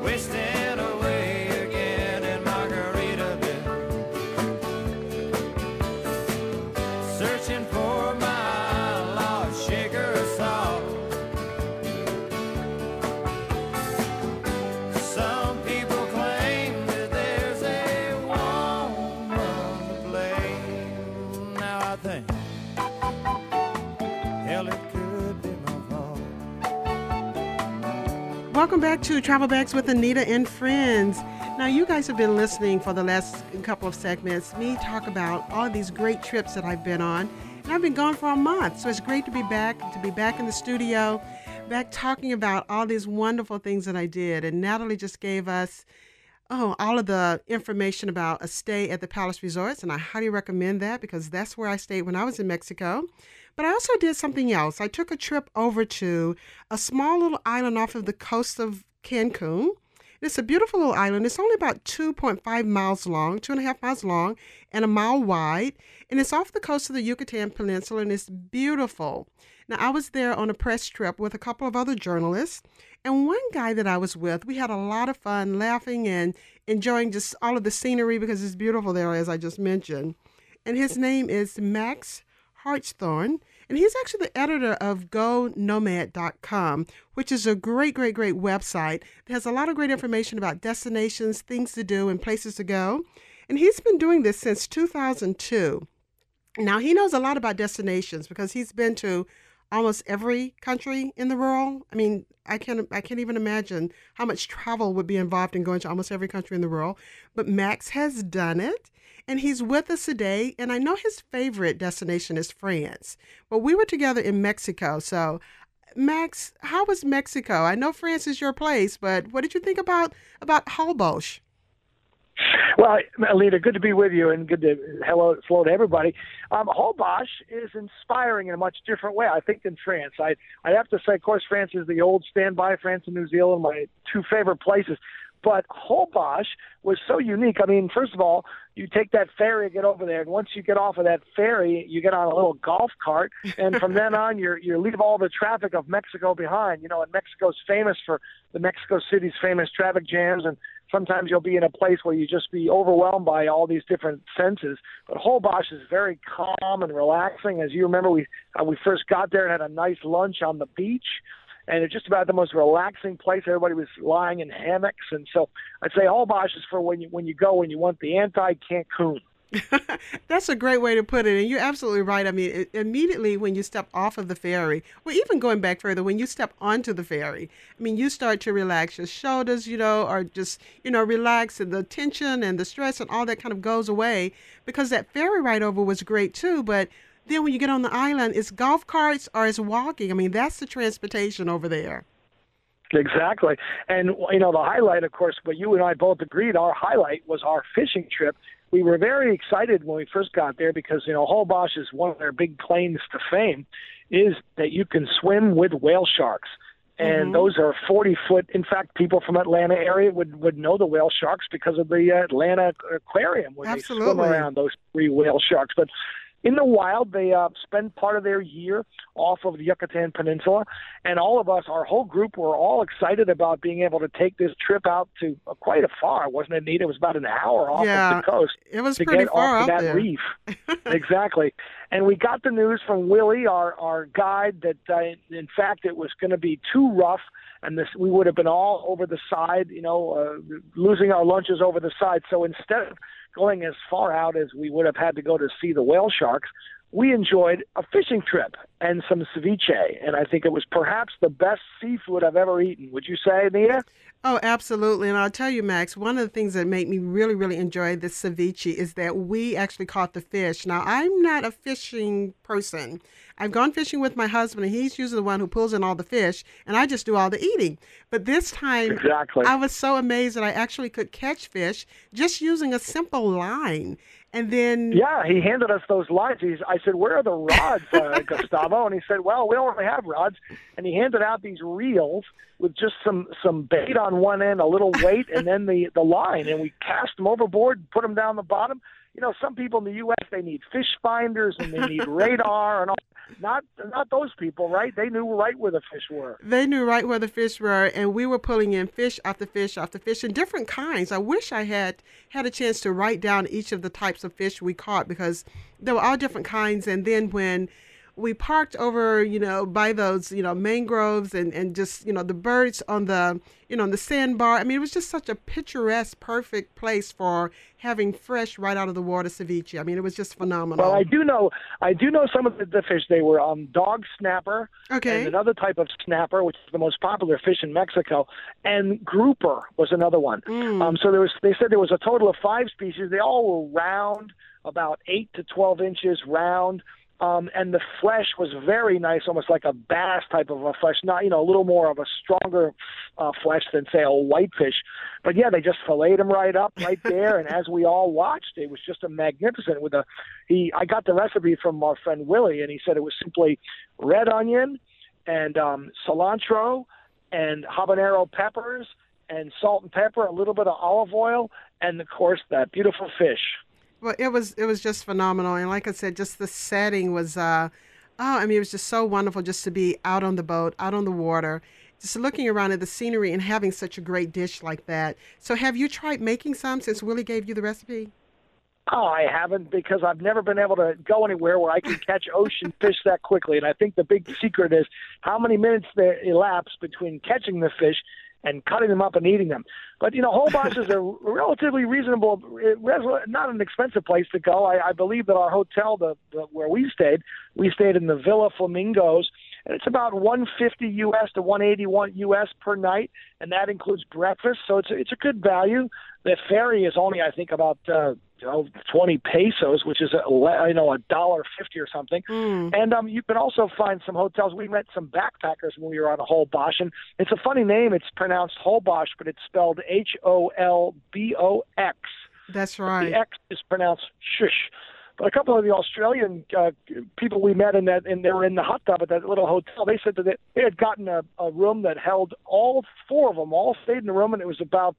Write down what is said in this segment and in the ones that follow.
wasting away again in Margaritaville, searching for my lost shaker of salt. Some people claim that there's a woman to blame. Now I think, hell, it could be my fault. Welcome back to Travel Bags with Anita and Friends. Now, you guys have been listening for the last couple of segments, me talk about all these great trips that I've been on. And I've been gone for a month, so it's great to be back in the studio, back talking about all these wonderful things that I did. And Natalie just gave us all of the information about a stay at the Palace Resorts, and I highly recommend that because that's where I stayed when I was in Mexico. But I also did something else. I took a trip over to a small little island off of the coast of Cancun. It's a beautiful little island. It's only about 2.5 miles long, 2.5 miles long, and a mile wide. And it's off the coast of the Yucatan Peninsula, and it's beautiful. Now, I was there on a press trip with a couple of other journalists. And one guy that I was with, we had a lot of fun laughing and enjoying just all of the scenery because it's beautiful there, as I just mentioned. And his name is Max Hartshorn, and he's actually the editor of GoNomad.com, which is a great, great, great website that has a lot of great information about destinations, things to do, and places to go. And he's been doing this since 2002. Now, he knows a lot about destinations because he's been to almost every country in the world. I mean, I can't even imagine how much travel would be involved in going to almost every country in the world. But Max has done it, and he's with us today. And I know his favorite destination is France. But we were together in Mexico. So, Max, how was Mexico? I know France is your place, but what did you think about Holbox? Well, Alita, good to be with you, and good to hello to everybody. Holbox is inspiring in a much different way, I think, than France. I have to say, of course, France is the old standby. France and New Zealand, my two favorite places. But Holbox was so unique. I mean, first of all, you take that ferry and get over there, and once you get off of that ferry, you get on a little golf cart, and from then on, you leave all the traffic of Mexico behind. You know, and Mexico's famous for the Mexico City's famous traffic jams, and sometimes you'll be in a place where you just be overwhelmed by all these different senses. But Holbox is very calm and relaxing. As you remember, we first got there and had a nice lunch on the beach. And it's just about the most relaxing place. Everybody was lying in hammocks. And so I'd say Holbox is for when you go and you want the anti-Cancun. That's a great way to put it. And you're absolutely right. I mean, immediately when you step off of the ferry, or even going back further, when you step onto the ferry, I mean, you start to relax your shoulders, or just, relax, and the tension and the stress and all that kind of goes away, because that ferry ride over was great too. But then when you get on the island, it's golf carts or it's walking. I mean, that's the transportation over there. Exactly. And, the highlight, of course, but you and I both agreed, our highlight was our fishing trip. We were very excited when we first got there because, Holbox is one of their big claims to fame is that you can swim with whale sharks. And those are 40-foot. In fact, people from Atlanta area would know the whale sharks because of the Atlanta Aquarium where Absolutely. They swim around those 3 whale sharks. But in the wild, they spend part of their year off of the Yucatan Peninsula, and all of us, our whole group, were all excited about being able to take this trip out to quite a far, wasn't it, Nita? It was about an hour off of the coast. It was to pretty get far off out to that there. reef. Exactly. And we got the news from Willie, our guide, that in fact it was going to be too rough, and we would have been all over the side, losing our lunches over the side. So instead of going as far out as we would have had to go to see the whale sharks, we enjoyed a fishing trip and some ceviche, and I think it was perhaps the best seafood I've ever eaten. Would you say, Anita? Oh, absolutely. And I'll tell you, Max, one of the things that made me really, really enjoy this ceviche is that we actually caught the fish. Now, I'm not a fishing person. I've gone fishing with my husband, and he's usually the one who pulls in all the fish, and I just do all the eating. But this time, exactly. I was so amazed that I actually could catch fish just using a simple line. And then... Yeah, he handed us those lines. I said, where are the rods, Gustavo? And he said, well, we don't really have rods. And he handed out these reels with just some bait on one end, a little weight, and then the line. And we cast them overboard, put them down the bottom. Some people in the U.S., they need fish finders and they need radar and all. not those people, right? They knew right where the fish were. They knew right where the fish were, and we were pulling in fish after fish after fish, and different kinds. I wish I had a chance to write down each of the types of fish we caught, because there were all different kinds. And then when we parked over, by those, mangroves and just, the birds on the, on the sandbar. I mean, it was just such a picturesque, perfect place for having fresh right out of the water ceviche. I mean, it was just phenomenal. Well, I do know some of the fish. They were dog snapper, okay, and another type of snapper, which is the most popular fish in Mexico, and grouper was another one. So they said there was a total of 5 species. They all were round, about 8 to 12 inches round. And the flesh was very nice, almost like a bass type of a flesh, not, a little more of a stronger flesh than, say, a whitefish. But, yeah, they just filleted them right up right there. And as we all watched, it was just a magnificent I got the recipe from our friend Willie, and he said it was simply red onion and cilantro and habanero peppers and salt and pepper, a little bit of olive oil, and, of course, that beautiful fish. Well, it was just phenomenal, and like I said, just the setting was, it was just so wonderful just to be out on the boat, out on the water, just looking around at the scenery and having such a great dish like that. So, have you tried making some since Willie gave you the recipe? Oh, I haven't, because I've never been able to go anywhere where I can catch ocean fish that quickly. And I think the big secret is how many minutes there elapse between catching the fish and cutting them up and eating them. But, Holbox is a relatively reasonable, not an expensive place to go. I believe that our hotel, where we stayed in the Villa Flamingos, and it's about $150 US to $181 US per night, and that includes breakfast. So it's a good value. The ferry is only, I think, about 20 pesos, which is $1.50 or something. And you can also find some hotels. We met some backpackers when we were on Holbox, and it's a funny name. It's pronounced Holbox, but it's spelled Holbox. That's right. The X is pronounced shush. But a couple of the Australian people we met and they were in the hot tub at that little hotel. They said that they had gotten a room that held all 4 of them. All stayed in the room, and it was about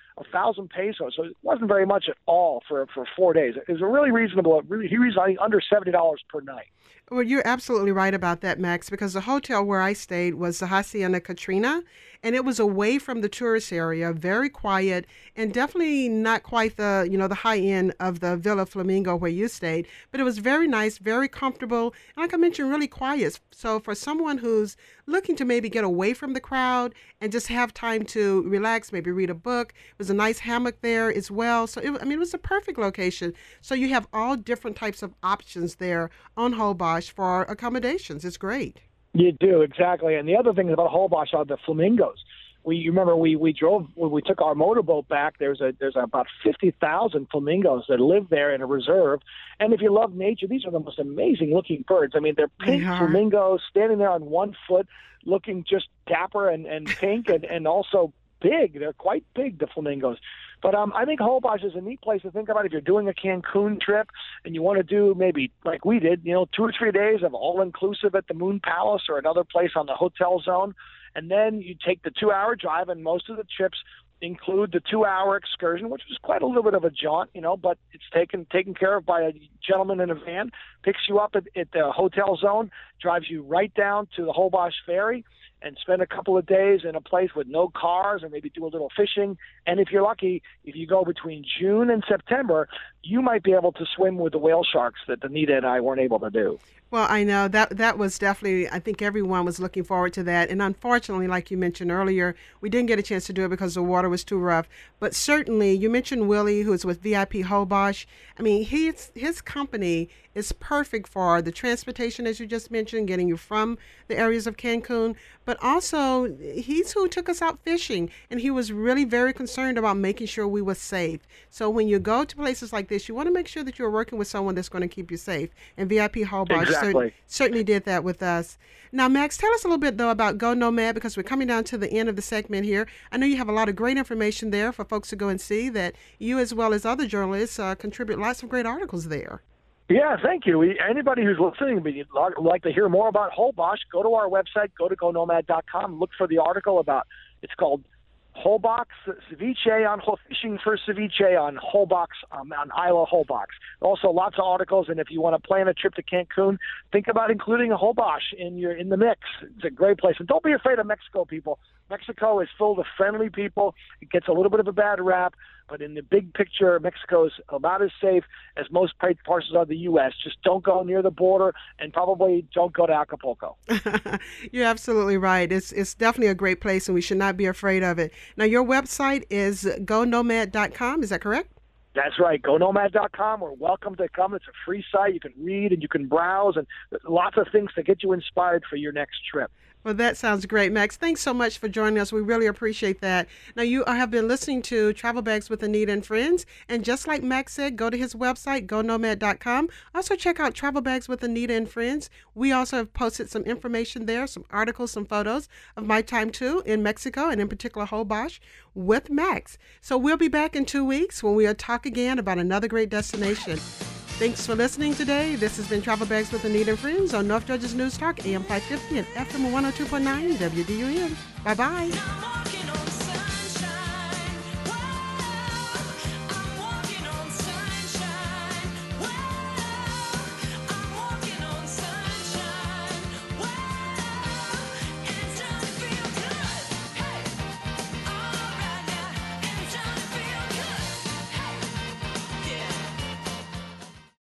1,000 pesos. So it wasn't very much at all for 4 days. It was a really reasonable. He was under $70 per night. Well, you're absolutely right about that, Max, because the hotel where I stayed was the Hacienda Katrina, and it was away from the tourist area, very quiet, and definitely not quite the, the high end of the Villa Flamingo where you stayed, but it was very nice, very comfortable, and like I mentioned, really quiet. So for someone who's looking to maybe get away from the crowd and just have time to relax, maybe read a book, it was a nice hammock there as well. So, it was a perfect location. So you have all different types of options there on Holbox for accommodations. It's great. You do, exactly. And the other thing about Holbox are the flamingos. You remember we drove when we took our motorboat back. There's about 50,000 flamingos that live there in a reserve. And if you love nature, these are the most amazing looking birds. I mean, they're pink flamingos standing there on one foot, looking just dapper and pink and also big. They're quite big, the flamingos. But I think Holbox is a neat place to think about if you're doing a Cancun trip and you want to do maybe like we did, 2 or 3 days of all-inclusive at the Moon Palace or another place on the hotel zone. And then you take the 2-hour drive, and most of the trips include the 2-hour excursion, which was quite a little bit of a jaunt, but it's taken care of by a gentleman in a van, picks you up at the hotel zone, drives you right down to the Holbox ferry, and spend a couple of days in a place with no cars or maybe do a little fishing. And if you're lucky, if you go between June and September, you might be able to swim with the whale sharks that Anita and I weren't able to do. Well, I know that was definitely, I think everyone was looking forward to that. And unfortunately, like you mentioned earlier, we didn't get a chance to do it because the water was too rough. But certainly, you mentioned Willie, who is with VIP Holbox. I mean, his company is perfect for the transportation, as you just mentioned, getting you from the areas of Cancun. But also, he's who took us out fishing. And he was really very concerned about making sure we were safe. So when you go to places like this, you want to make sure that you're working with someone that's going to keep you safe. And VIP Holbox certainly did that with us. Now, Max, tell us a little bit, though, about Go Nomad, because we're coming down to the end of the segment here. I know you have a lot of great information there for folks to go and see, that you, as well as other journalists, contribute lots of great articles there. Yeah, thank you. Anybody who's listening would like to hear more about Holbox, go to our website, go to GoNomad.com, look for the article it's called Holbox ceviche on fishing for ceviche on Holbox on Isla Holbox. Also, lots of articles, and if you want to plan a trip to Cancun, think about including a Holbox in the mix. It's a great place, and don't be afraid of Mexico, people. Mexico is full of friendly people. It gets a little bit of a bad rap, but in the big picture, Mexico is about as safe as most parts of the U.S. Just don't go near the border, and probably don't go to Acapulco. You're absolutely right. It's definitely a great place, and we should not be afraid of it. Now, your website is gonomad.com. Is that correct? That's right. GoNomad.com. We're welcome to come. It's a free site. You can read and you can browse, and lots of things to get you inspired for your next trip. Well, that sounds great, Max. Thanks so much for joining us. We really appreciate that. Now, you have been listening to Travel Bags with Anita and Friends. And just like Max said, go to his website, gonomad.com. Also, check out Travel Bags with Anita and Friends. We also have posted some information there, some articles, some photos of my time, too, in Mexico, and in particular, Holbox, with Max. So we'll be back in 2 weeks when we'll talk again about another great destination. Thanks for listening today. This has been Travel Bags with Anita and Friends on North Georgia's News Talk, AM 550 and FM 102.9 WDUN. Bye-bye.